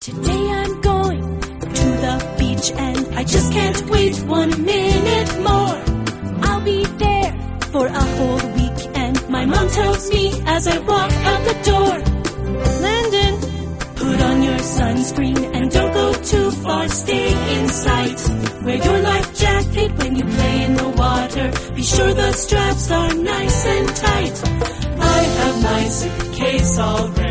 Today I'm going to the beach and I just can't wait 1 minute more. I'll be there for a whole week and my mom tells me as I walk out the door, Landon, put on your sunscreen and don't go too far, stay in sight. Wear your life jacket when you play in the water, be sure the straps are nice and tight. I have my suitcase all ready.